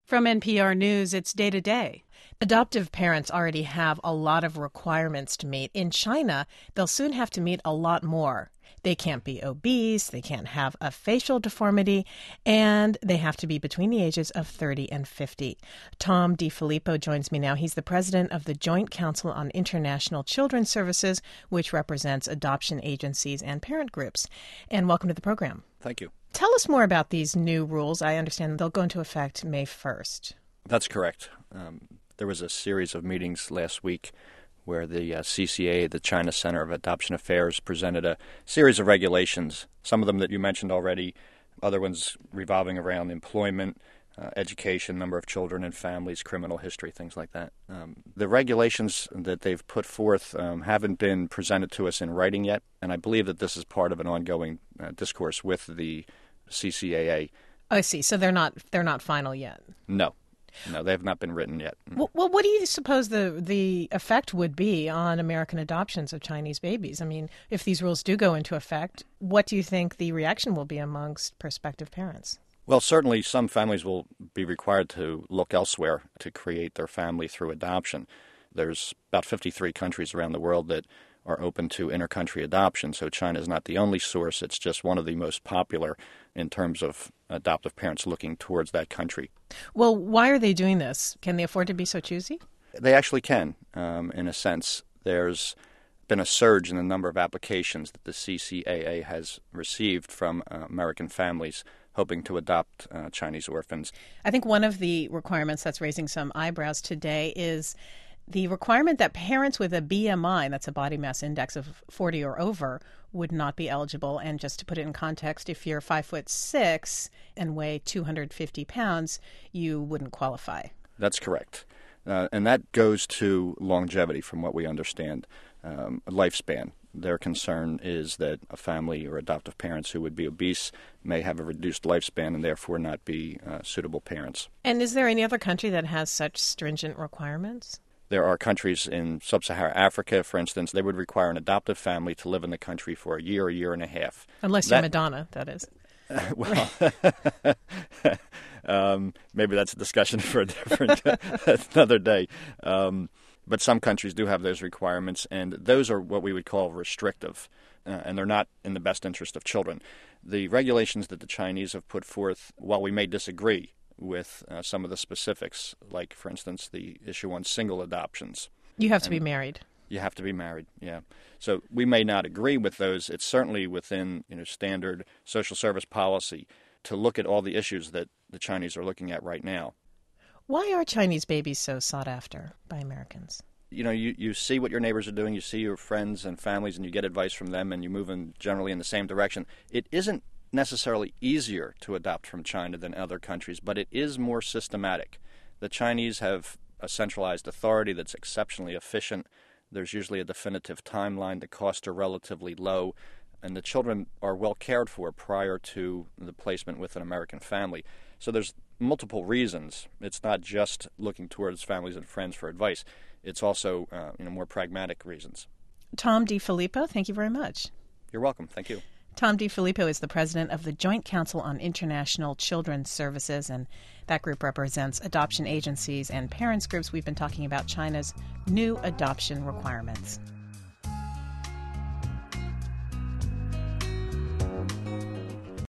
From NPR News, it's Day to Day. Adoptive parents already have a lot of requirements to meet. In China, they'll soon have to meet a lot more. They can't be obese, they can't have a facial deformity, and they have to be between the ages of 30 and 50. Tom DiFilippo joins me now. He's the president of the Joint Council on International Children's Services, which represents adoption agencies and parent groups. And welcome to the program. Thank you. Tell us more about these new rules. I understand they'll go into effect May 1st. That's correct. There was a series of meetings last week where the CCA, the China Center of Adoption Affairs, presented a series of regulations, some of them that you mentioned already, other ones revolving around employment, education, number of children and families, criminal history, things like that. The regulations that they've put forth haven't been presented to us in writing yet, and I believe that this is part of an ongoing discourse with the CCAA. I see. So they're not final yet. No, they have not been written yet. Well, what do you suppose the effect would be on American adoptions of Chinese babies? I mean, if these rules do go into effect, what do you think the reaction will be amongst prospective parents? Well, certainly some families will be required to look elsewhere to create their family through adoption. There's about 53 countries around the world that are open to inter-country adoption, so China is not the only source. It's just one of the most popular in terms of adoptive parents looking towards that country. Well, why are they doing this? Can they afford to be so choosy? They actually can, in a sense. There's been a surge in the number of applications that the CCAA has received from American families hoping to adopt Chinese orphans. I think one of the requirements that's raising some eyebrows today is the requirement that parents with a BMI, that's a body mass index of 40 or over, would not be eligible. And just to put it in context, if you're 5'6" and weigh 250 pounds, you wouldn't qualify. That's correct. And that goes to longevity, from what we understand, lifespan. Their concern is that a family or adoptive parents who would be obese may have a reduced lifespan and therefore not be suitable parents. And is there any other country that has such stringent requirements? There are countries in sub-Saharan Africa, for instance, they would require an adoptive family to live in the country for a year and a half. Unless you're Madonna, that is. Well, maybe that's a discussion for a different another day. But some countries do have those requirements, and those are what we would call restrictive, and they're not in the best interest of children. The regulations that the Chinese have put forth, while we may disagree with some of the specifics, like, for instance, the issue on single adoptions. You have to be married. You have to be married, yeah. So we may not agree with those. It's certainly within standard social service policy to look at all the issues that the Chinese are looking at right now. Why are Chinese babies so sought after by Americans? You see what your neighbors are doing, you see your friends and families, and you get advice from them, and you move generally in the same direction. It isn't necessarily easier to adopt from China than other countries, but it is more systematic. The Chinese have a centralized authority that's exceptionally efficient. There's usually a definitive timeline. The costs are relatively low, and the children are well cared for prior to the placement with an American family. So there's multiple reasons. It's not just looking towards families and friends for advice. It's also more pragmatic reasons. Tom DiFilippo, thank you very much. You're welcome. Thank you. Tom DiFilippo is the president of the Joint Council on International Children's Services, and that group represents adoption agencies and parents groups. We've been talking about China's new adoption requirements.